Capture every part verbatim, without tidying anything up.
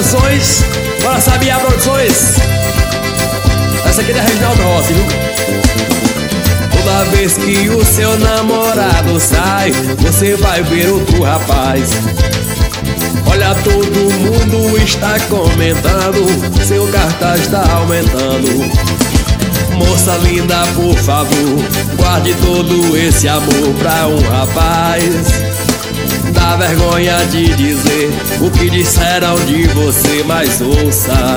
Produções, bora Sabiá Produções. Essa aqui é da Reginaldo Rossi, viu? Toda vez que o seu namorado sai, você vai ver outro rapaz. Olha, todo mundo está comentando, seu cartaz está aumentando. Moça linda, por favor, guarde todo esse amor pra um rapaz. Dá vergonha de dizer o que disseram de você, mas ouça.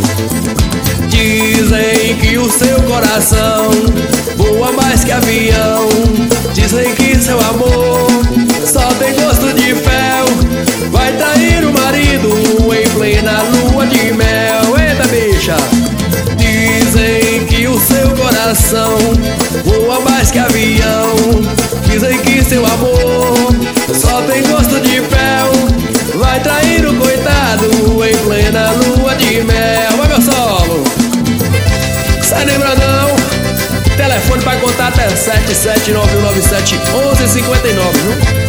Dizem que o seu coração voa mais que avião. Dizem que seu amor só tem gosto de fel. Vai trair o marido em plena lua de mel. Eita, bicha! Dizem que o seu coração voa mais que avião. Dizem que seu amor só tem gosto de fel. Vai trair o coitado em plena lua de mel. Vai, meu solo! Sai lembra não? Telefone para contato é sete sete nove nove sete um um cinco nove, viu?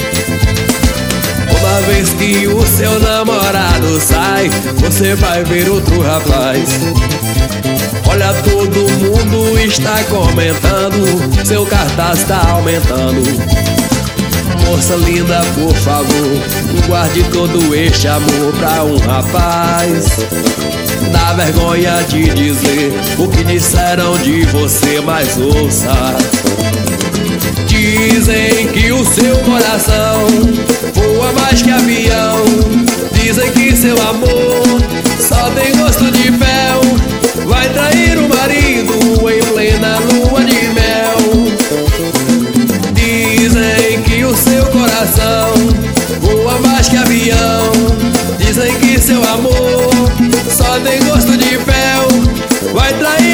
Toda vez que o seu namorado sai, você vai ver outro rapaz. Olha, todo mundo está comentando, seu cartaz está aumentando. Moça linda, por favor, guarde todo este amor pra um rapaz. Dá vergonha de dizer o que disseram de você, mas ouça. Dizem que o seu coração voa mais que avião. Dizem que seu amor só tem gosto de fel. Vai trair o marido em plena lua de mel. Dizem que o seu coração voa mais que avião. Dizem que seu amor só tem gosto de fel. Vai trair